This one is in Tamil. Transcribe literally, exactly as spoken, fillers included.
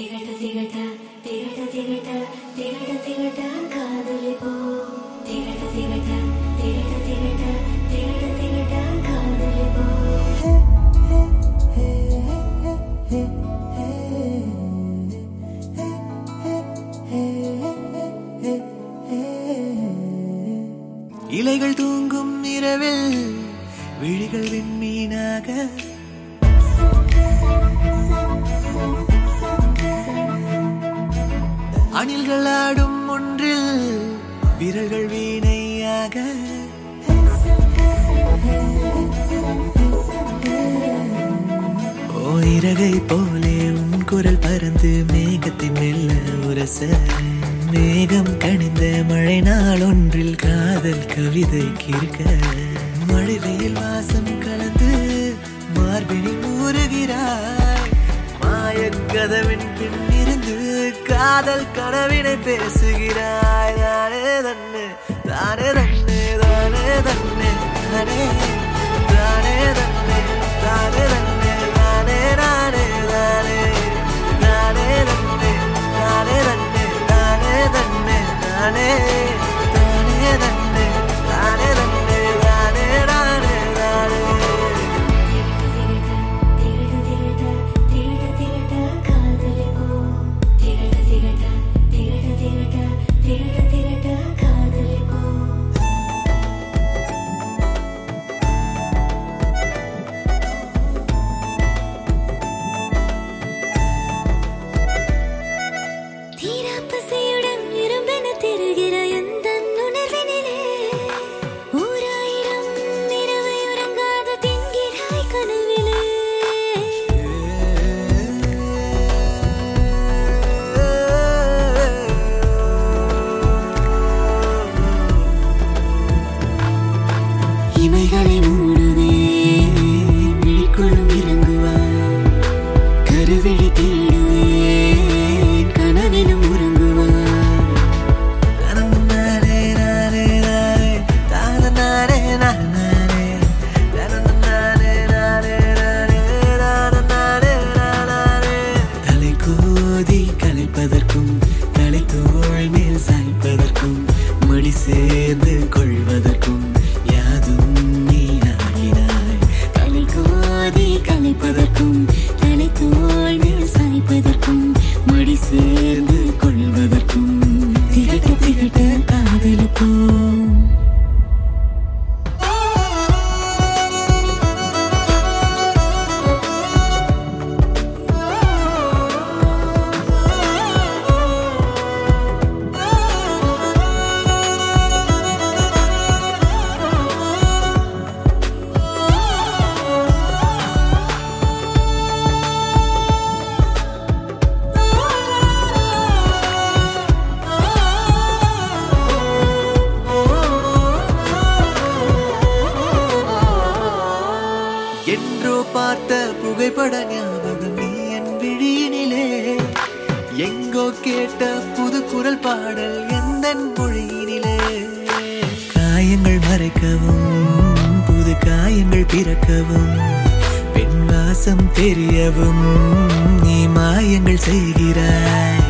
திகட்ட திகட்ட திகட்ட திகட்ட திகட்ட திகட்ட காதலி போ திகட்ட திகட்ட திகட்ட திகட்ட திகட்ட திகட்ட காதலி போ. இலைகள் தூங்கும் இரவில் விழிகள் விண்மீனாக அணில்கள் ஆடும் ஒன்றில் விரல்கள் வீணையாக ஓ இறகை போலே உன் குரல் பறந்து மேகத்தை மெல்ல உரச மேகம் கணிந்த மழை நாள் ஒன்றில் காதல் கவிதை கிறுக்க மழை வெயில் வாசம் கலந்து மார்பினில் ஊறுகிறாய் மாயக்கதவின் பின்னிருந்து காதல் கனவினை பேசுகிறாய். தானே தன்னே தானே தன்னே தானே தன்னே தானே தானே தன்னே தானே தன்னே தானே நானே தானே தானே தன்னே தானே தன்னே தானே தன்னே தானே தானே தன்னே தானே தன்னே தானே நானே தானே. இமைகளை மூடுவே விழிக்குள்ளும் இறங்குவாய் கருவிழி தேடுவே கனவிலும் உறங்குவாய். தலை கோதி கலைப்பதற்கும் தலை தோள் மேல் சாய்ப்பதற்கும் மடி சேர்ந்து கொள்வதற்கும் கலைப்பதற்கும் தலை தோள் மேல் சாய்ப்பதற்கும் மடி சேர்ந்து கொள்வதற்கும் திகட்ட திகட்ட காதலுக்கும். என்றோ பார்த்த புகைப்பட ஞாபகம் நீ என் விழியினிலே எங்கோ கேட்ட புது குரல் பாடல் எந்தன் மொழியினிலே காயங்கள் மறைக்கவும் புது காயங்கள் பிறக்கவும் பெண் வாசம் தெரியவும் நீ மாயங்கள் செய்கிறாய்.